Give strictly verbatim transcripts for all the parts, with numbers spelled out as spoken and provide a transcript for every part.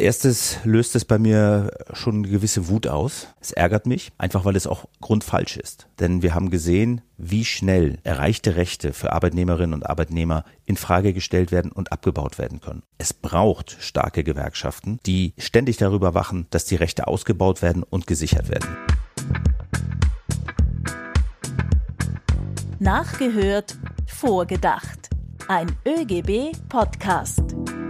erstes löst es bei mir schon eine gewisse Wut aus. Es ärgert mich, einfach weil es auch grundfalsch ist. Denn wir haben gesehen, wie schnell erreichte Rechte für Arbeitnehmerinnen und Arbeitnehmer in Frage gestellt werden und abgebaut werden können. Es braucht starke Gewerkschaften, die ständig darüber wachen, dass die Rechte ausgebaut werden und gesichert werden. Nachgehört, vorgedacht. Ein ÖGB-Podcast.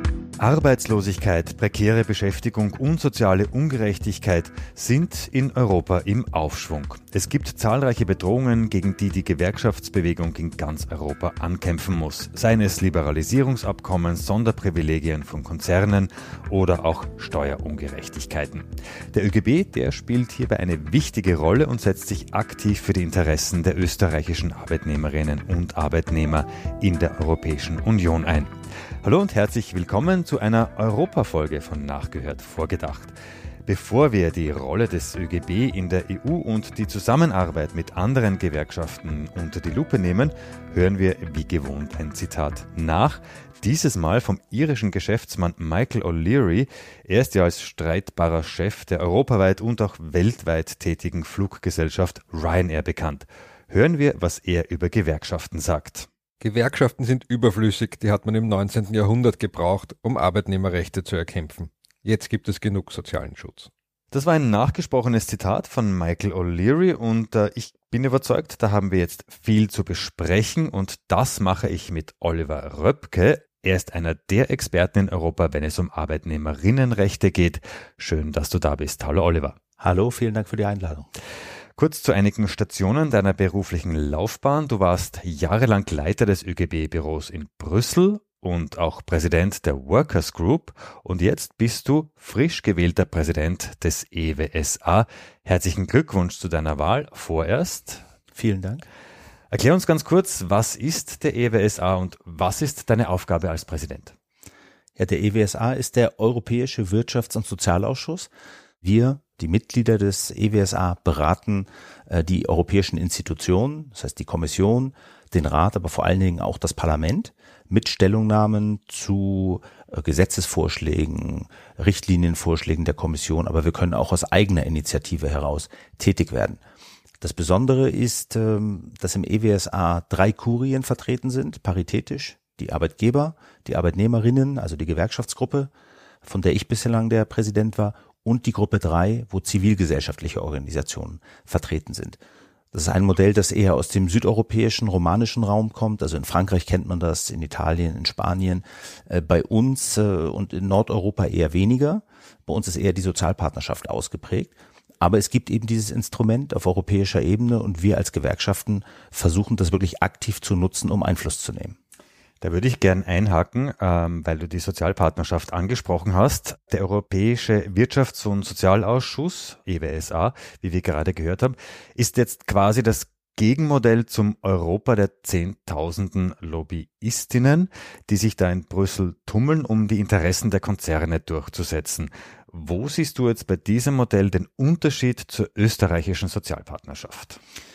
Arbeitslosigkeit, prekäre Beschäftigung und soziale Ungerechtigkeit sind in Europa im Aufschwung. Es gibt zahlreiche Bedrohungen, gegen die die Gewerkschaftsbewegung in ganz Europa ankämpfen muss. Seien es Liberalisierungsabkommen, Sonderprivilegien von Konzernen oder auch Steuerungerechtigkeiten. Der ÖGB, der spielt hierbei eine wichtige Rolle und setzt sich aktiv für die Interessen der österreichischen Arbeitnehmerinnen und Arbeitnehmer in der Europäischen Union ein. Hallo und herzlich willkommen zu einer Europafolge von Nachgehört vorgedacht. Bevor wir die Rolle des ÖGB in der E U und die Zusammenarbeit mit anderen Gewerkschaften unter die Lupe nehmen, hören wir wie gewohnt ein Zitat nach. Dieses Mal vom irischen Geschäftsmann Michael O'Leary. Er ist ja als streitbarer Chef der europaweit und auch weltweit tätigen Fluggesellschaft Ryanair bekannt. Hören wir, was er über Gewerkschaften sagt. Gewerkschaften sind überflüssig, die hat man im neunzehnten Jahrhundert gebraucht, um Arbeitnehmerrechte zu erkämpfen. Jetzt gibt es genug sozialen Schutz. Das war ein nachgesprochenes Zitat von Michael O'Leary und äh, ich bin überzeugt, da haben wir jetzt viel zu besprechen und das mache ich mit Oliver Röpke. Er ist einer der Experten in Europa, wenn es um Arbeitnehmerinnenrechte geht. Schön, dass du da bist. Hallo Oliver. Hallo, vielen Dank für die Einladung. Kurz zu einigen Stationen deiner beruflichen Laufbahn. Du warst jahrelang Leiter des ÖGB-Büros in Brüssel und auch Präsident der Workers Group. Und jetzt bist du frisch gewählter Präsident des E W S A. Herzlichen Glückwunsch zu deiner Wahl vorerst. Vielen Dank. Erklär uns ganz kurz, was ist der E W S A und was ist deine Aufgabe als Präsident? Ja, der E W S A ist der Europäische Wirtschafts- und Sozialausschuss. Wir, die Mitglieder des E W S A, beraten äh, die europäischen Institutionen, das heißt die Kommission, den Rat, aber vor allen Dingen auch das Parlament mit Stellungnahmen zu äh, Gesetzesvorschlägen, Richtlinienvorschlägen der Kommission, aber wir können auch aus eigener Initiative heraus tätig werden. Das Besondere ist, ähm, dass im E W S A drei Kurien vertreten sind, paritätisch, die Arbeitgeber, die Arbeitnehmerinnen, also die Gewerkschaftsgruppe, von der ich bislang der Präsident war, und die Gruppe drei, wo zivilgesellschaftliche Organisationen vertreten sind. Das ist ein Modell, das eher aus dem südeuropäischen, romanischen Raum kommt. Also in Frankreich kennt man das, in Italien, in Spanien. Äh, bei uns äh, und in Nordeuropa eher weniger. Bei uns ist eher die Sozialpartnerschaft ausgeprägt. Aber es gibt eben dieses Instrument auf europäischer Ebene und wir als Gewerkschaften versuchen das wirklich aktiv zu nutzen, um Einfluss zu nehmen. Da würde ich gern einhaken, ähm, weil du die Sozialpartnerschaft angesprochen hast. Der Europäische Wirtschafts- und Sozialausschuss, E W S A, wie wir gerade gehört haben, ist jetzt quasi das Gegenmodell zum Europa der Zehntausenden Lobbyistinnen, die sich da in Brüssel tummeln, um die Interessen der Konzerne durchzusetzen. Wo siehst du jetzt bei diesem Modell den Unterschied zur österreichischen Sozialpartnerschaft?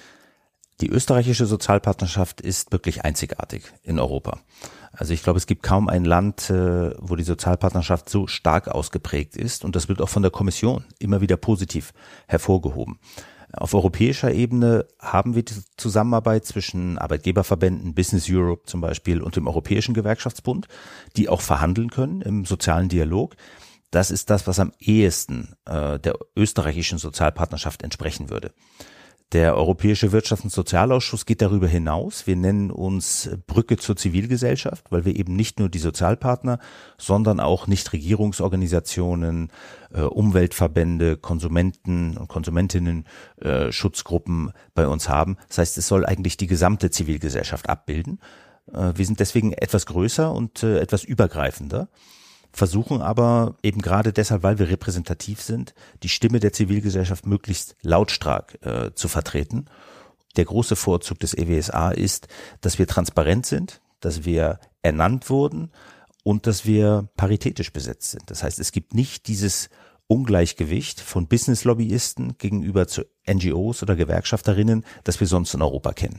Die österreichische Sozialpartnerschaft ist wirklich einzigartig in Europa. Also ich glaube, es gibt kaum ein Land, wo die Sozialpartnerschaft so stark ausgeprägt ist und das wird auch von der Kommission immer wieder positiv hervorgehoben. Auf europäischer Ebene haben wir die Zusammenarbeit zwischen Arbeitgeberverbänden, Business Europe zum Beispiel und dem Europäischen Gewerkschaftsbund, die auch verhandeln können im sozialen Dialog. Das ist das, was am ehesten äh, der österreichischen Sozialpartnerschaft entsprechen würde. Der Europäische Wirtschafts- und Sozialausschuss geht darüber hinaus. Wir nennen uns Brücke zur Zivilgesellschaft, weil wir eben nicht nur die Sozialpartner, sondern auch Nichtregierungsorganisationen, äh, Umweltverbände, Konsumenten und Konsumentinnen, äh, Schutzgruppen bei uns haben. Das heißt, es soll eigentlich die gesamte Zivilgesellschaft abbilden. Äh, wir sind deswegen etwas größer und äh, etwas übergreifender. Versuchen aber eben gerade deshalb, weil wir repräsentativ sind, die Stimme der Zivilgesellschaft möglichst lautstark äh, zu vertreten. Der große Vorzug des E W S A ist, dass wir transparent sind, dass wir ernannt wurden und dass wir paritätisch besetzt sind. Das heißt, es gibt nicht dieses Ungleichgewicht von Business-Lobbyisten gegenüber zu N G Os oder Gewerkschafterinnen, das wir sonst in Europa kennen.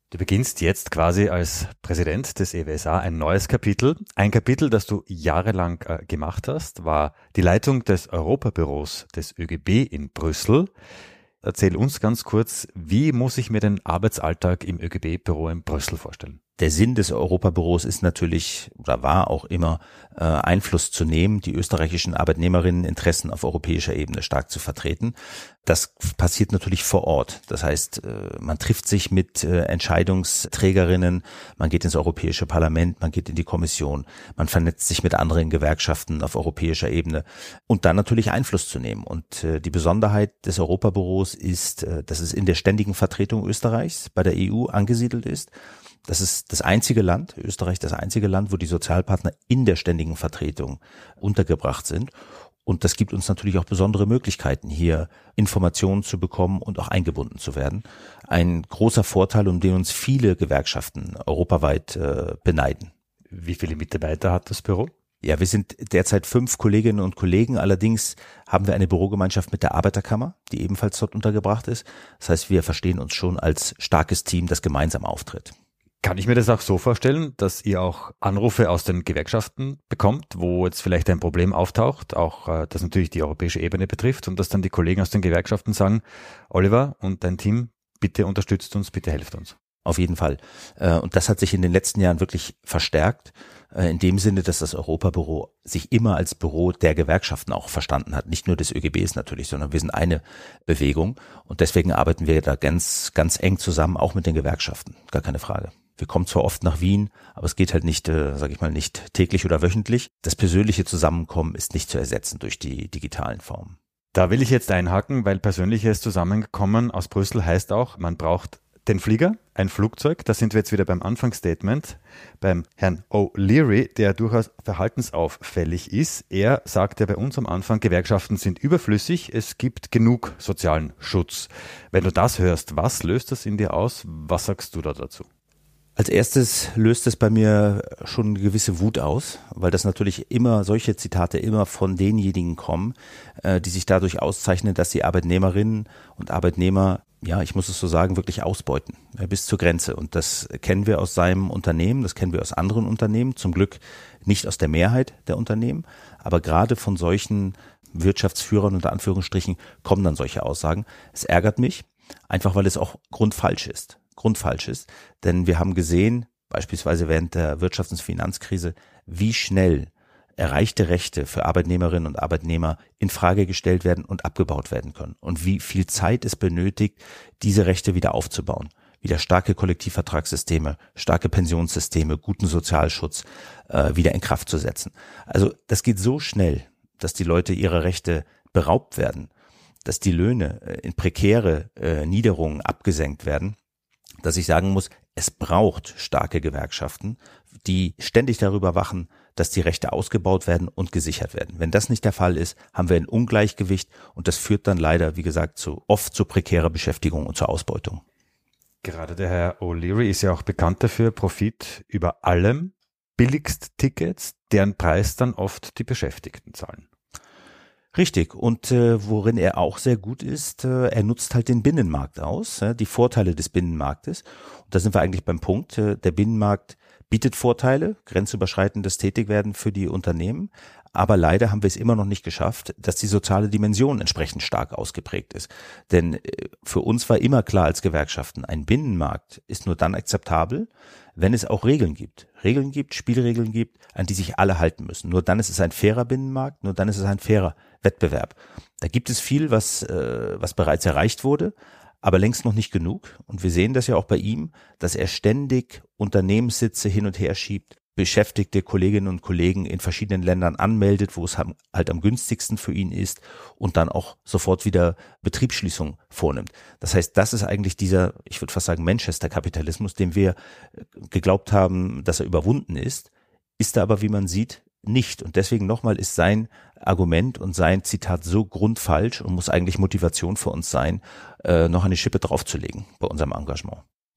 Du beginnst jetzt quasi als Präsident des E W S A ein neues Kapitel. Ein Kapitel, das du jahrelang äh, gemacht hast, war die Leitung des Europabüros des ÖGB in Brüssel. Erzähl uns ganz kurz, wie muss ich mir den Arbeitsalltag im ÖGB-Büro in Brüssel vorstellen? Der Sinn des Europabüros ist natürlich oder war auch immer, äh, Einfluss zu nehmen, die österreichischen Arbeitnehmerinneninteressen auf europäischer Ebene stark zu vertreten. Das passiert natürlich vor Ort. Das heißt, äh, man trifft sich mit äh, Entscheidungsträgerinnen, man geht ins Europäische Parlament, man geht in die Kommission, man vernetzt sich mit anderen Gewerkschaften auf europäischer Ebene und dann natürlich Einfluss zu nehmen. Und äh, die Besonderheit des Europabüros ist, äh, dass es in der ständigen Vertretung Österreichs bei der E U angesiedelt ist. Das ist das einzige Land, Österreich das einzige Land, wo die Sozialpartner in der ständigen Vertretung untergebracht sind. Und das gibt uns natürlich auch besondere Möglichkeiten, hier Informationen zu bekommen und auch eingebunden zu werden. Ein großer Vorteil, um den uns viele Gewerkschaften europaweit äh, beneiden. Wie viele Mitarbeiter hat das Büro? Ja, wir sind derzeit fünf Kolleginnen und Kollegen. Allerdings haben wir eine Bürogemeinschaft mit der Arbeiterkammer, die ebenfalls dort untergebracht ist. Das heißt, wir verstehen uns schon als starkes Team, das gemeinsam auftritt. Kann ich mir das auch so vorstellen, dass ihr auch Anrufe aus den Gewerkschaften bekommt, wo jetzt vielleicht ein Problem auftaucht, auch das natürlich die europäische Ebene betrifft und dass dann die Kollegen aus den Gewerkschaften sagen, Oliver und dein Team, bitte unterstützt uns, bitte helft uns? Auf jeden Fall. Und das hat sich in den letzten Jahren wirklich verstärkt, in dem Sinne, dass das Europabüro sich immer als Büro der Gewerkschaften auch verstanden hat. Nicht nur des ÖGBs natürlich, sondern wir sind eine Bewegung und deswegen arbeiten wir da ganz, ganz eng zusammen, auch mit den Gewerkschaften. Gar keine Frage. Wir kommen zwar oft nach Wien, aber es geht halt nicht, äh, sage ich mal, nicht täglich oder wöchentlich. Das persönliche Zusammenkommen ist nicht zu ersetzen durch die digitalen Formen. Da will ich jetzt einhaken, weil persönliches Zusammenkommen aus Brüssel heißt auch, man braucht den Flieger, ein Flugzeug. Da sind wir jetzt wieder beim Anfangsstatement, beim Herrn O'Leary, der durchaus verhaltensauffällig ist. Er sagt ja bei uns am Anfang, Gewerkschaften sind überflüssig, es gibt genug sozialen Schutz. Wenn du das hörst, was löst das in dir aus? Was sagst du da dazu? Als erstes löst es bei mir schon eine gewisse Wut aus, weil das natürlich immer, solche Zitate immer von denjenigen kommen, die sich dadurch auszeichnen, dass die Arbeitnehmerinnen und Arbeitnehmer, ja, ich muss es so sagen, wirklich ausbeuten, bis zur Grenze. Und das kennen wir aus seinem Unternehmen, das kennen wir aus anderen Unternehmen, zum Glück nicht aus der Mehrheit der Unternehmen, aber gerade von solchen Wirtschaftsführern unter Anführungsstrichen kommen dann solche Aussagen. Es ärgert mich, einfach weil es auch grundfalsch ist. Grundfalsch ist, denn wir haben gesehen, beispielsweise während der Wirtschafts- und Finanzkrise, wie schnell erreichte Rechte für Arbeitnehmerinnen und Arbeitnehmer in Frage gestellt werden und abgebaut werden können und wie viel Zeit es benötigt, diese Rechte wieder aufzubauen. Wieder starke Kollektivvertragssysteme, starke Pensionssysteme, guten Sozialschutz äh, wieder in Kraft zu setzen. Also das geht so schnell, dass die Leute ihrer Rechte beraubt werden, dass die Löhne äh, in prekäre äh, Niederungen abgesenkt werden, dass ich sagen muss, es braucht starke Gewerkschaften, die ständig darüber wachen, dass die Rechte ausgebaut werden und gesichert werden. Wenn das nicht der Fall ist, haben wir ein Ungleichgewicht und das führt dann leider, wie gesagt, zu oft zu prekärer Beschäftigung und zur Ausbeutung. Gerade der Herr O'Leary ist ja auch bekannt dafür, Profit über allem, billigst Tickets, deren Preis dann oft die Beschäftigten zahlen. Richtig. Und äh, worin er auch sehr gut ist, äh, er nutzt halt den Binnenmarkt aus, äh, die Vorteile des Binnenmarktes. Und da sind wir eigentlich beim Punkt, äh, der Binnenmarkt bietet Vorteile, grenzüberschreitendes Tätigwerden für die Unternehmen. Aber leider haben wir es immer noch nicht geschafft, dass die soziale Dimension entsprechend stark ausgeprägt ist. Denn äh, für uns war immer klar als Gewerkschaften, ein Binnenmarkt ist nur dann akzeptabel, wenn es auch Regeln gibt. Regeln gibt, Spielregeln gibt, an die sich alle halten müssen. Nur dann ist es ein fairer Binnenmarkt, nur dann ist es ein fairer Wettbewerb. Da gibt es viel, was, äh, was bereits erreicht wurde, aber längst noch nicht genug. Und wir sehen das ja auch bei ihm, dass er ständig Unternehmenssitze hin und her schiebt, beschäftigte Kolleginnen und Kollegen in verschiedenen Ländern anmeldet, wo es halt am günstigsten für ihn ist und dann auch sofort wieder Betriebsschließungen vornimmt. Das heißt, das ist eigentlich dieser, ich würde fast sagen, Manchester-Kapitalismus, dem wir geglaubt haben, dass er überwunden ist, ist er aber, wie man sieht, nicht. Und deswegen nochmal ist sein Argument und sein Zitat so grundfalsch und muss eigentlich Motivation für uns sein, äh, noch eine Schippe draufzulegen bei unserem Engagement.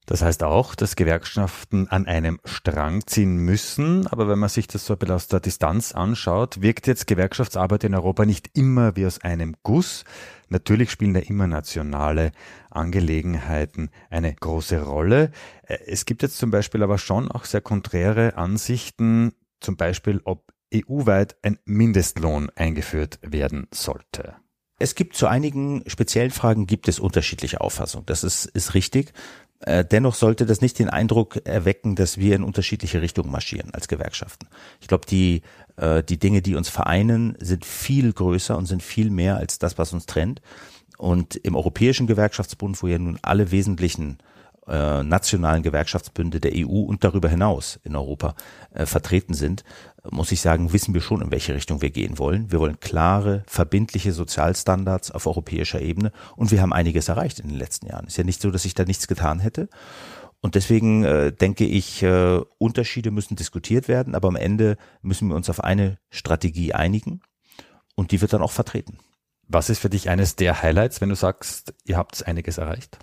Das heißt auch, dass Gewerkschaften an einem Strang ziehen müssen. Aber wenn man sich das so ein bisschen aus der Distanz anschaut, wirkt jetzt Gewerkschaftsarbeit in Europa nicht immer wie aus einem Guss. Natürlich spielen da immer nationale Angelegenheiten eine große Rolle. Es gibt jetzt zum Beispiel aber schon auch sehr konträre Ansichten, zum Beispiel, ob E U-weit ein Mindestlohn eingeführt werden sollte. Es gibt zu einigen speziellen Fragen gibt es unterschiedliche Auffassungen. Das ist, ist richtig. Dennoch sollte das nicht den Eindruck erwecken, dass wir in unterschiedliche Richtungen marschieren als Gewerkschaften. Ich glaube, die, die Dinge, die uns vereinen, sind viel größer und sind viel mehr als das, was uns trennt. Und im Europäischen Gewerkschaftsbund, wo ja nun alle wesentlichen äh, nationalen Gewerkschaftsbünde der E U und darüber hinaus in Europa äh, vertreten sind, muss ich sagen, wissen wir schon, in welche Richtung wir gehen wollen. Wir wollen klare, verbindliche Sozialstandards auf europäischer Ebene und wir haben einiges erreicht in den letzten Jahren. Ist ja nicht so, dass sich da nichts getan hätte. Und deswegen äh, denke ich, äh, Unterschiede müssen diskutiert werden, aber am Ende müssen wir uns auf eine Strategie einigen und die wird dann auch vertreten. Was ist für dich eines der Highlights, wenn du sagst, ihr habt einiges erreicht?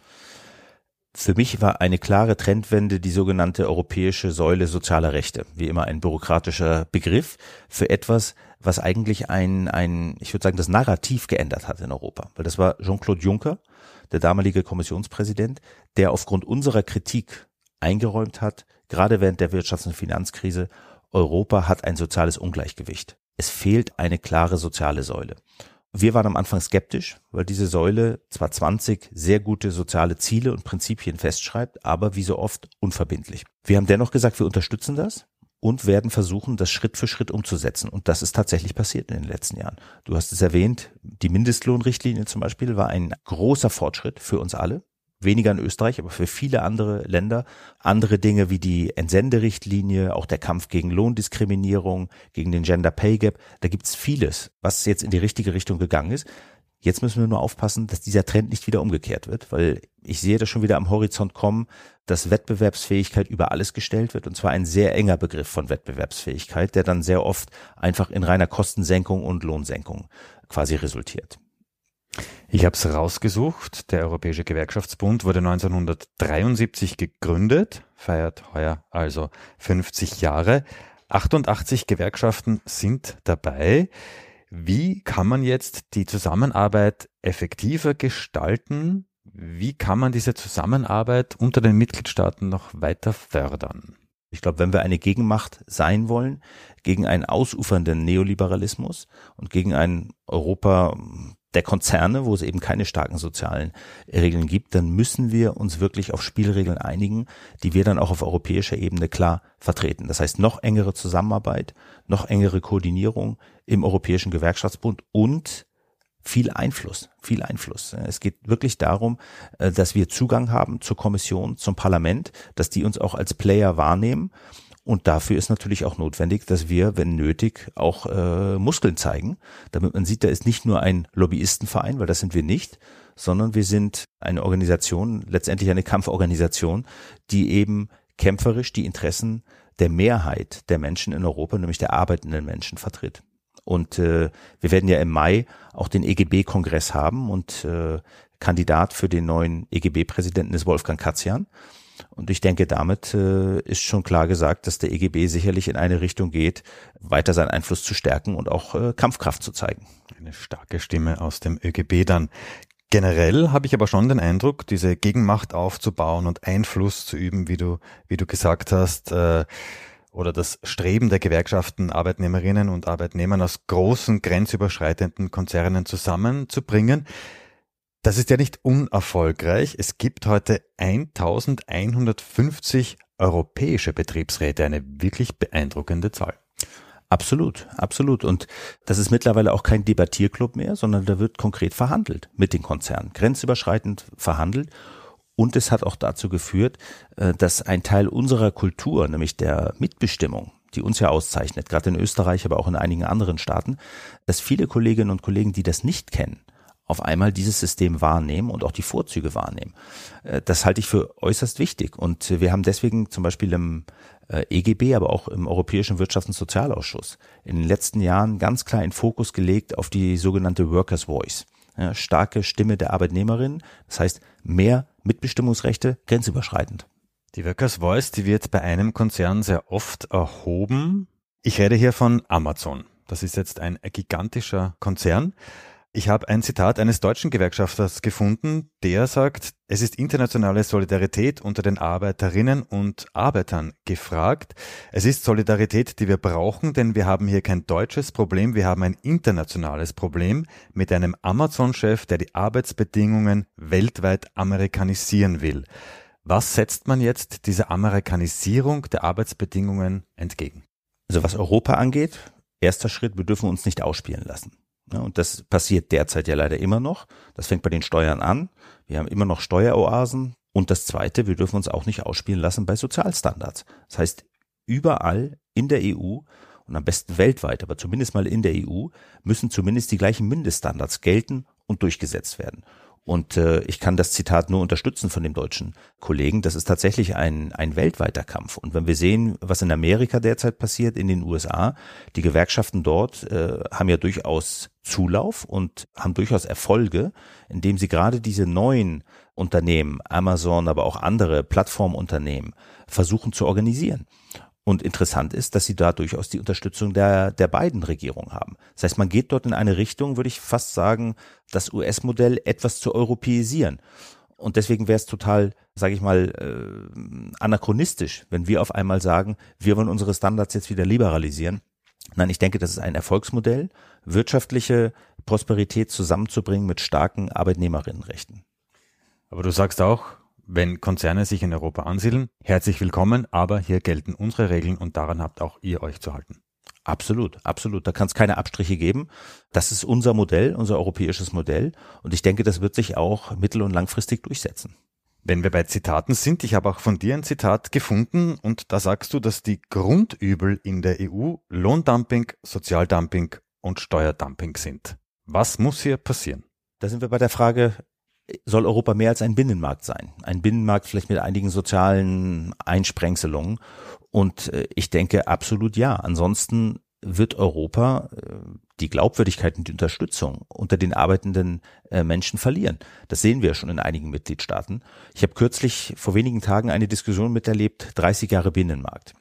Für mich war eine klare Trendwende die sogenannte europäische Säule sozialer Rechte. Wie immer ein bürokratischer Begriff für etwas, was eigentlich ein, ein, ich würde sagen, das Narrativ geändert hat in Europa. Weil das war Jean-Claude Juncker, der damalige Kommissionspräsident, der aufgrund unserer Kritik eingeräumt hat, gerade während der Wirtschafts- und Finanzkrise, Europa hat ein soziales Ungleichgewicht. Es fehlt eine klare soziale Säule. Wir waren am Anfang skeptisch, weil diese Säule zwar zwanzig sehr gute soziale Ziele und Prinzipien festschreibt, aber wie so oft unverbindlich. Wir haben dennoch gesagt, wir unterstützen das und werden versuchen, das Schritt für Schritt umzusetzen. Und das ist tatsächlich passiert in den letzten Jahren. Du hast es erwähnt, die Mindestlohnrichtlinie zum Beispiel war ein großer Fortschritt für uns alle. Weniger in Österreich, aber für viele andere Länder. Andere Dinge wie die Entsenderichtlinie, auch der Kampf gegen Lohndiskriminierung, gegen den Gender Pay Gap. Da gibt's vieles, was jetzt in die richtige Richtung gegangen ist. Jetzt müssen wir nur aufpassen, dass dieser Trend nicht wieder umgekehrt wird, weil ich sehe das schon wieder am Horizont kommen, dass Wettbewerbsfähigkeit über alles gestellt wird, und zwar ein sehr enger Begriff von Wettbewerbsfähigkeit, der dann sehr oft einfach in reiner Kostensenkung und Lohnsenkung quasi resultiert. Ich habe es rausgesucht. Der Europäische Gewerkschaftsbund wurde neunzehnhundertdreiundsiebzig gegründet, feiert heuer also fünfzig Jahre. achtundachtzig Gewerkschaften sind dabei. Wie kann man jetzt die Zusammenarbeit effektiver gestalten? Wie kann man diese Zusammenarbeit unter den Mitgliedstaaten noch weiter fördern? Ich glaube, wenn wir eine Gegenmacht sein wollen, gegen einen ausufernden Neoliberalismus und gegen ein Europa der Konzerne, wo es eben keine starken sozialen Regeln gibt, dann müssen wir uns wirklich auf Spielregeln einigen, die wir dann auch auf europäischer Ebene klar vertreten. Das heißt, noch engere Zusammenarbeit, noch engere Koordinierung im Europäischen Gewerkschaftsbund und viel Einfluss, viel Einfluss. Es geht wirklich darum, dass wir Zugang haben zur Kommission, zum Parlament, dass die uns auch als Player wahrnehmen. Und dafür ist natürlich auch notwendig, dass wir, wenn nötig, auch äh, Muskeln zeigen, damit man sieht, da ist nicht nur ein Lobbyistenverein, weil das sind wir nicht, sondern wir sind eine Organisation, letztendlich eine Kampforganisation, die eben kämpferisch die Interessen der Mehrheit der Menschen in Europa, nämlich der arbeitenden Menschen, vertritt. Und äh, wir werden ja im Mai auch den E G B-Kongress haben und äh, Kandidat für den neuen E G B-Präsidenten ist Wolfgang Katzian. Und ich denke, damit äh, ist schon klar gesagt, dass der E G B sicherlich in eine Richtung geht, weiter seinen Einfluss zu stärken und auch äh, Kampfkraft zu zeigen. Eine starke Stimme aus dem Ö G B dann. Generell habe ich aber schon den Eindruck, diese Gegenmacht aufzubauen und Einfluss zu üben, wie du, wie du gesagt hast, äh, oder das Streben der Gewerkschaften, Arbeitnehmerinnen und Arbeitnehmern aus großen, grenzüberschreitenden Konzernen zusammenzubringen. Das ist ja nicht unerfolgreich. Es gibt heute eintausendeinhundertfünfzig europäische Betriebsräte, eine wirklich beeindruckende Zahl. Absolut, absolut. Und das ist mittlerweile auch kein Debattierclub mehr, sondern da wird konkret verhandelt mit den Konzernen, grenzüberschreitend verhandelt. Und es hat auch dazu geführt, dass ein Teil unserer Kultur, nämlich der Mitbestimmung, die uns ja auszeichnet, gerade in Österreich, aber auch in einigen anderen Staaten, dass viele Kolleginnen und Kollegen, die das nicht kennen, auf einmal dieses System wahrnehmen und auch die Vorzüge wahrnehmen. Das halte ich für äußerst wichtig. Und wir haben deswegen zum Beispiel im E G B, aber auch im Europäischen Wirtschafts- und Sozialausschuss in den letzten Jahren ganz klar einen Fokus gelegt auf die sogenannte Workers' Voice. Ja, starke Stimme der Arbeitnehmerin, das heißt mehr Mitbestimmungsrechte grenzüberschreitend. Die Workers' Voice, die wird bei einem Konzern sehr oft erhoben. Ich rede hier von Amazon. Das ist jetzt ein gigantischer Konzern. Ich habe ein Zitat eines deutschen Gewerkschafters gefunden, der sagt, es ist internationale Solidarität unter den Arbeiterinnen und Arbeitern gefragt. Es ist Solidarität, die wir brauchen, denn wir haben hier kein deutsches Problem, wir haben ein internationales Problem mit einem Amazon-Chef, der die Arbeitsbedingungen weltweit amerikanisieren will. Was setzt man jetzt dieser Amerikanisierung der Arbeitsbedingungen entgegen? Also was Europa angeht, erster Schritt, wir dürfen uns nicht ausspielen lassen. Und das passiert derzeit ja leider immer noch. Das fängt bei den Steuern an. Wir haben immer noch Steueroasen. Und das Zweite, wir dürfen uns auch nicht ausspielen lassen bei Sozialstandards. Das heißt, überall in der E U und am besten weltweit, aber zumindest mal in der E U, müssen zumindest die gleichen Mindeststandards gelten und durchgesetzt werden. Und äh, ich kann das Zitat nur unterstützen von dem deutschen Kollegen. Das ist tatsächlich ein ein weltweiter Kampf. Und wenn wir sehen, was in Amerika derzeit passiert, in den U S A, die Gewerkschaften dort äh, haben ja durchaus Zulauf und haben durchaus Erfolge, indem sie gerade diese neuen Unternehmen, Amazon, aber auch andere Plattformunternehmen, versuchen zu organisieren. Und interessant ist, dass sie da durchaus die Unterstützung der, der beiden Regierungen haben. Das heißt, man geht dort in eine Richtung, würde ich fast sagen, das U S-Modell etwas zu europäisieren. Und deswegen wäre es total, sage ich mal, äh, anachronistisch, wenn wir auf einmal sagen, wir wollen unsere Standards jetzt wieder liberalisieren. Nein, ich denke, das ist ein Erfolgsmodell, wirtschaftliche Prosperität zusammenzubringen mit starken Arbeitnehmerinnenrechten. Aber du sagst auch, wenn Konzerne sich in Europa ansiedeln, herzlich willkommen, aber hier gelten unsere Regeln und daran habt auch ihr euch zu halten. Absolut, absolut. Da kann es keine Abstriche geben. Das ist unser Modell, unser europäisches Modell. Und ich denke, das wird sich auch mittel- und langfristig durchsetzen. Wenn wir bei Zitaten sind, ich habe auch von dir ein Zitat gefunden und da sagst du, dass die Grundübel in der E U Lohndumping, Sozialdumping und Steuerdumping sind. Was muss hier passieren? Da sind wir bei der Frage, soll Europa mehr als ein Binnenmarkt sein? Ein Binnenmarkt vielleicht mit einigen sozialen Einsprengselungen. Und ich denke absolut ja. Ansonsten wird Europa die Glaubwürdigkeit und die Unterstützung unter den arbeitenden Menschen verlieren. Das sehen wir schon in einigen Mitgliedstaaten. Ich habe kürzlich vor wenigen Tagen eine Diskussion miterlebt, dreißig Jahre Binnenmarkt.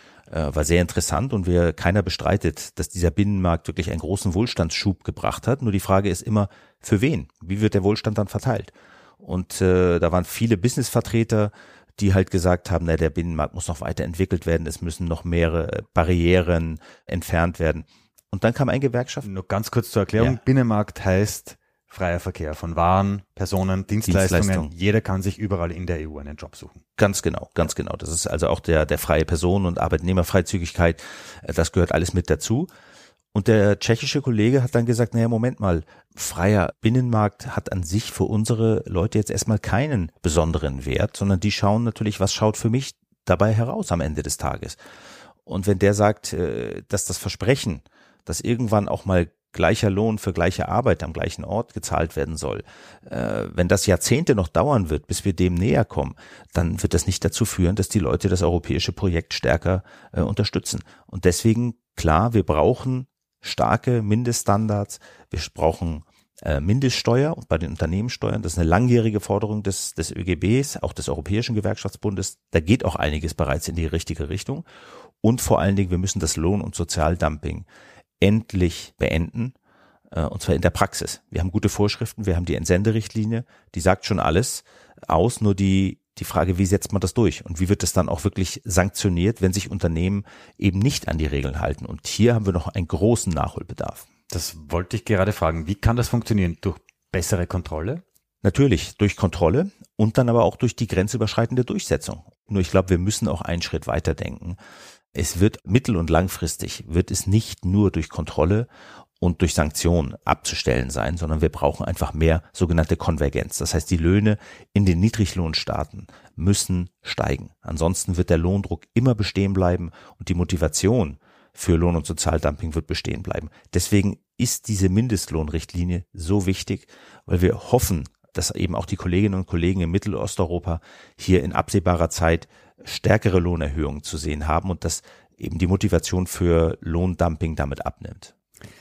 War sehr interessant und wir, keiner bestreitet, dass dieser Binnenmarkt wirklich einen großen Wohlstandsschub gebracht hat. Nur die Frage ist immer, für wen? Wie wird der Wohlstand dann verteilt? Und äh, da waren viele Businessvertreter, die halt gesagt haben, na, der Binnenmarkt muss noch weiterentwickelt werden, es müssen noch mehrere Barrieren entfernt werden. Und dann kam ein Gewerkschaft. Nur ganz kurz zur Erklärung, ja. Binnenmarkt heißt freier Verkehr von Waren, Personen, Dienstleistungen. Dienstleistung. Jeder kann sich überall in der E U einen Job suchen. Ganz genau, ganz genau. Das ist also auch der, der freie Personen- und Arbeitnehmerfreizügigkeit. Das gehört alles mit dazu. Und der tschechische Kollege hat dann gesagt, naja, Moment mal, freier Binnenmarkt hat an sich für unsere Leute jetzt erstmal keinen besonderen Wert, sondern die schauen natürlich, was schaut für mich dabei heraus am Ende des Tages. Und wenn der sagt, dass das Versprechen, dass irgendwann auch mal gleicher Lohn für gleiche Arbeit am gleichen Ort gezahlt werden soll. Äh, wenn das Jahrzehnte noch dauern wird, bis wir dem näher kommen, dann wird das nicht dazu führen, dass die Leute das europäische Projekt stärker äh, unterstützen. Und deswegen, klar, wir brauchen starke Mindeststandards, wir brauchen äh, Mindeststeuer bei den Unternehmenssteuern. Das ist eine langjährige Forderung des, des Ö G Bs, auch des Europäischen Gewerkschaftsbundes. Da geht auch einiges bereits in die richtige Richtung. Und vor allen Dingen, wir müssen das Lohn- und Sozialdumping endlich beenden, und zwar in der Praxis. Wir haben gute Vorschriften, wir haben die Entsenderichtlinie, die sagt schon alles aus, nur die die Frage, wie setzt man das durch und wie wird es dann auch wirklich sanktioniert, wenn sich Unternehmen eben nicht an die Regeln halten. Und hier haben wir noch einen großen Nachholbedarf. Das wollte ich gerade fragen. Wie kann das funktionieren? Durch bessere Kontrolle? Natürlich, durch Kontrolle und dann aber auch durch die grenzüberschreitende Durchsetzung. Nur ich glaube, wir müssen auch einen Schritt weiter denken. Es wird mittel- und langfristig, wird es nicht nur durch Kontrolle und durch Sanktionen abzustellen sein, sondern wir brauchen einfach mehr sogenannte Konvergenz. Das heißt, die Löhne in den Niedriglohnstaaten müssen steigen. Ansonsten wird der Lohndruck immer bestehen bleiben und die Motivation für Lohn- und Sozialdumping wird bestehen bleiben. Deswegen ist diese Mindestlohnrichtlinie so wichtig, weil wir hoffen, dass eben auch die Kolleginnen und Kollegen in Mittel- und Osteuropa hier in absehbarer Zeit stärkere Lohnerhöhungen zu sehen haben und dass eben die Motivation für Lohndumping damit abnimmt.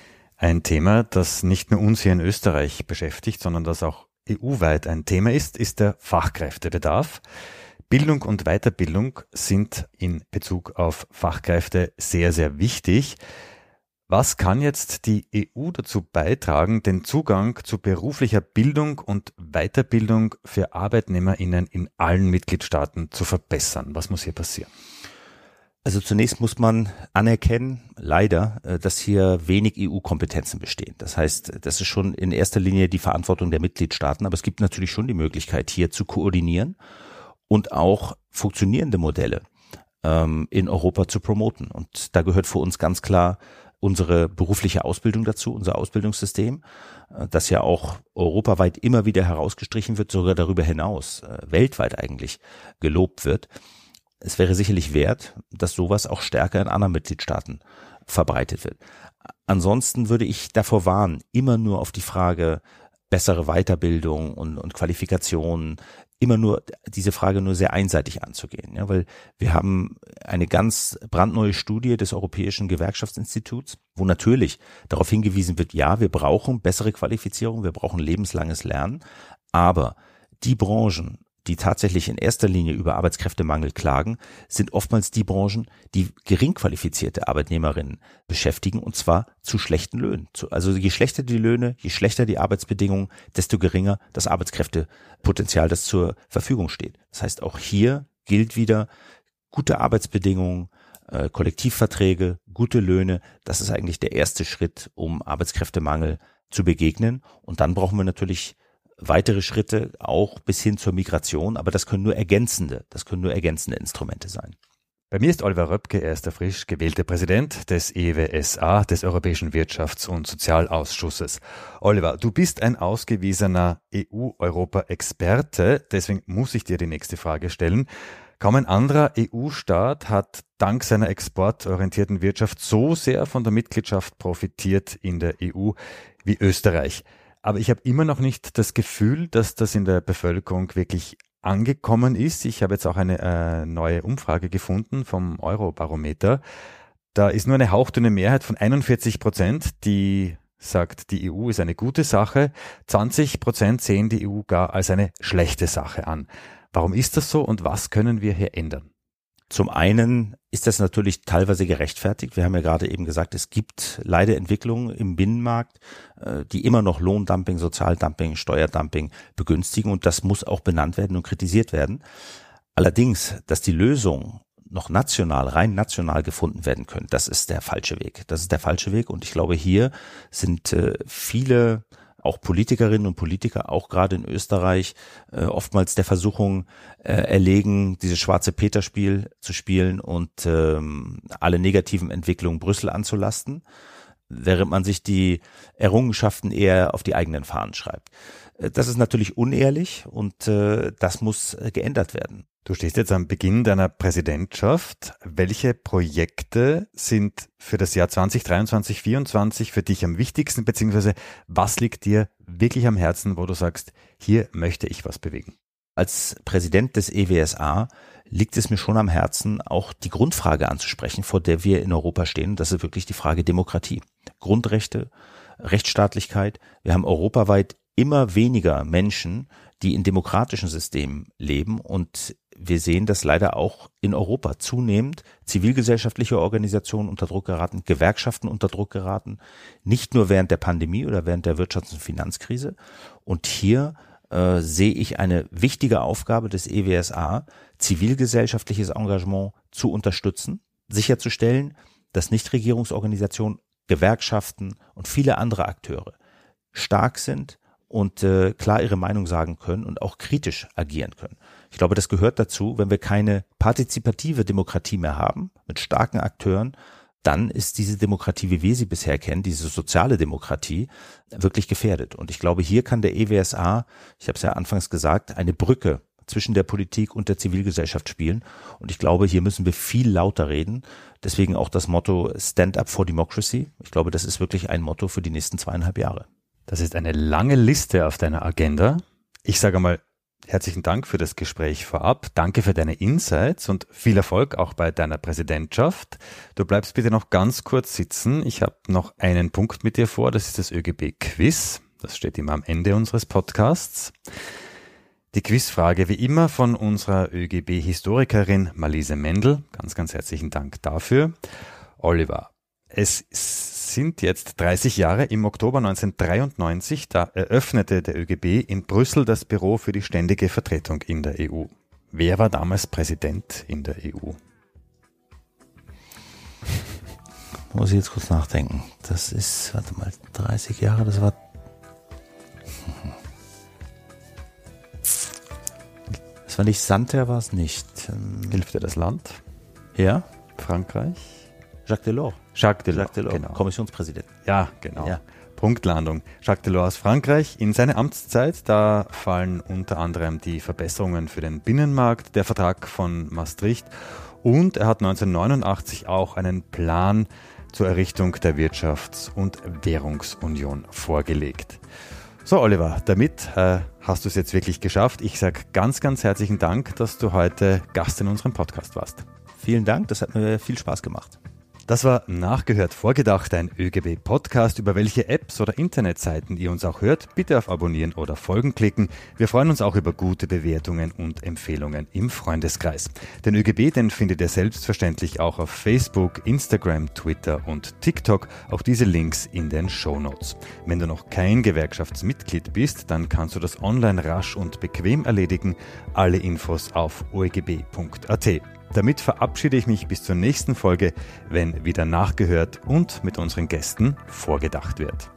Ein Thema, das nicht nur uns hier in Österreich beschäftigt, sondern das auch E U-weit ein Thema ist, ist der Fachkräftebedarf. Bildung und Weiterbildung sind in Bezug auf Fachkräfte sehr, sehr wichtig. Was kann jetzt die E U dazu beitragen, den Zugang zu beruflicher Bildung und Weiterbildung für ArbeitnehmerInnen in allen Mitgliedstaaten zu verbessern? Was muss hier passieren? Also zunächst muss man anerkennen, leider, dass hier wenig E U-Kompetenzen bestehen. Das heißt, das ist schon in erster Linie die Verantwortung der Mitgliedstaaten, aber es gibt natürlich schon die Möglichkeit, hier zu koordinieren und auch funktionierende Modelle ähm, in Europa zu promoten. Und da gehört für uns ganz klar unsere berufliche Ausbildung dazu, unser Ausbildungssystem, das ja auch europaweit immer wieder herausgestrichen wird, sogar darüber hinaus, weltweit eigentlich gelobt wird. Es wäre sicherlich wert, dass sowas auch stärker in anderen Mitgliedstaaten verbreitet wird. Ansonsten würde ich davor warnen, immer nur auf die Frage bessere Weiterbildung und, und Qualifikationen, immer nur diese Frage nur sehr einseitig anzugehen, ja, weil wir haben eine ganz brandneue Studie des Europäischen Gewerkschaftsinstituts, wo natürlich darauf hingewiesen wird, ja, wir brauchen bessere Qualifizierung, wir brauchen lebenslanges Lernen, aber die Branchen, die tatsächlich in erster Linie über Arbeitskräftemangel klagen, sind oftmals die Branchen, die gering qualifizierte Arbeitnehmerinnen beschäftigen, und zwar zu schlechten Löhnen. Also je schlechter die Löhne, je schlechter die Arbeitsbedingungen, desto geringer das Arbeitskräftepotenzial, das zur Verfügung steht. Das heißt, auch hier gilt wieder gute Arbeitsbedingungen, äh, Kollektivverträge, gute Löhne. Das ist eigentlich der erste Schritt, um Arbeitskräftemangel zu begegnen. Und dann brauchen wir natürlich weitere Schritte auch bis hin zur Migration, aber das können nur ergänzende, das können nur ergänzende Instrumente sein. Bei mir ist Oliver Röpke, er ist der frisch gewählte Präsident des E W S A, des Europäischen Wirtschafts- und Sozialausschusses. Oliver, du bist ein ausgewiesener E U-Europa-Experte, deswegen muss ich dir die nächste Frage stellen. Kaum ein anderer E U-Staat hat dank seiner exportorientierten Wirtschaft so sehr von der Mitgliedschaft profitiert in der E U wie Österreich. Aber ich habe immer noch nicht das Gefühl, dass das in der Bevölkerung wirklich angekommen ist. Ich habe jetzt auch eine äh, neue Umfrage gefunden vom Eurobarometer. Da ist nur eine hauchdünne Mehrheit von einundvierzig Prozent, die sagt, die E U ist eine gute Sache. zwanzig Prozent sehen die E U gar als eine schlechte Sache an. Warum ist das so und was können wir hier ändern? Zum einen ist das natürlich teilweise gerechtfertigt. Wir haben ja gerade eben gesagt, es gibt leider Entwicklungen im Binnenmarkt, die immer noch Lohndumping, Sozialdumping, Steuerdumping begünstigen, und das muss auch benannt werden und kritisiert werden. Allerdings, dass die Lösung noch national, rein national gefunden werden können, das ist der falsche Weg. Das ist der falsche Weg, und ich glaube, hier sind viele auch Politikerinnen und Politiker, auch gerade in Österreich, äh, oftmals der Versuchung äh, erlegen, dieses schwarze Peter-Spiel zu spielen und ähm, alle negativen Entwicklungen Brüssel anzulasten, während man sich die Errungenschaften eher auf die eigenen Fahnen schreibt. Äh, das ist natürlich unehrlich, und äh, das muss äh, geändert werden. Du stehst jetzt am Beginn deiner Präsidentschaft. Welche Projekte sind für das Jahr zwanzig dreiundzwanzig, vierundzwanzig für dich am wichtigsten, beziehungsweise was liegt dir wirklich am Herzen, wo du sagst, hier möchte ich was bewegen? Als Präsident des E W S A liegt es mir schon am Herzen, auch die Grundfrage anzusprechen, vor der wir in Europa stehen. Das ist wirklich die Frage Demokratie, Grundrechte, Rechtsstaatlichkeit. Wir haben europaweit immer weniger Menschen, die in demokratischen Systemen leben, und wir sehen, dass leider auch in Europa zunehmend zivilgesellschaftliche Organisationen unter Druck geraten, Gewerkschaften unter Druck geraten, nicht nur während der Pandemie oder während der Wirtschafts- und Finanzkrise. Und hier äh, sehe ich eine wichtige Aufgabe des E W S A, zivilgesellschaftliches Engagement zu unterstützen, sicherzustellen, dass Nichtregierungsorganisationen, Gewerkschaften und viele andere Akteure stark sind und äh, klar ihre Meinung sagen können und auch kritisch agieren können. Ich glaube, das gehört dazu. Wenn wir keine partizipative Demokratie mehr haben, mit starken Akteuren, dann ist diese Demokratie, wie wir sie bisher kennen, diese soziale Demokratie, wirklich gefährdet. Und ich glaube, hier kann der E W S A, ich habe es ja anfangs gesagt, eine Brücke zwischen der Politik und der Zivilgesellschaft spielen. Und ich glaube, hier müssen wir viel lauter reden. Deswegen auch das Motto Stand Up for Democracy. Ich glaube, das ist wirklich ein Motto für die nächsten zweieinhalb Jahre. Das ist eine lange Liste auf deiner Agenda. Ich sage mal herzlichen Dank für das Gespräch vorab. Danke für deine Insights und viel Erfolg auch bei deiner Präsidentschaft. Du bleibst bitte noch ganz kurz sitzen. Ich habe noch einen Punkt mit dir vor. Das ist das ÖGB-Quiz. Das steht immer am Ende unseres Podcasts. Die Quizfrage wie immer von unserer ÖGB-Historikerin Marlise Mendel. Ganz, ganz herzlichen Dank dafür. Oliver, es sind jetzt dreißig Jahre. Im Oktober neunzehnhundertdreiundneunzig, da eröffnete der ÖGB in Brüssel das Büro für die ständige Vertretung in der E U. Wer war damals Präsident in der E U? Muss ich jetzt kurz nachdenken. Das ist, warte mal, dreißig Jahre, das war... Das war nicht Santer, war es nicht. Hilft dir das Land? Ja? Frankreich? Jacques Delors. Jacques Delors, Jacques Delors, genau. Kommissionspräsident. Ja, genau. Ja. Punktlandung. Jacques Delors aus Frankreich. In seine Amtszeit, da fallen unter anderem die Verbesserungen für den Binnenmarkt, der Vertrag von Maastricht und er hat neunzehnhundertneunundachtzig auch einen Plan zur Errichtung der Wirtschafts- und Währungsunion vorgelegt. So, Oliver, damit äh, hast du es jetzt wirklich geschafft. Ich sage ganz, ganz herzlichen Dank, dass du heute Gast in unserem Podcast warst. Vielen Dank, das hat mir viel Spaß gemacht. Das war Nachgehört Vorgedacht, ein ÖGB-Podcast. Über welche Apps oder Internetseiten ihr uns auch hört, bitte auf Abonnieren oder Folgen klicken. Wir freuen uns auch über gute Bewertungen und Empfehlungen im Freundeskreis. Den ÖGB, den findet ihr selbstverständlich auch auf Facebook, Instagram, Twitter und TikTok. Auch diese Links in den Shownotes. Wenn du noch kein Gewerkschaftsmitglied bist, dann kannst du das online rasch und bequem erledigen. Alle Infos auf o e g b punkt a t. Damit verabschiede ich mich bis zur nächsten Folge, wenn wieder nachgehört und mit unseren Gästen vorgedacht wird.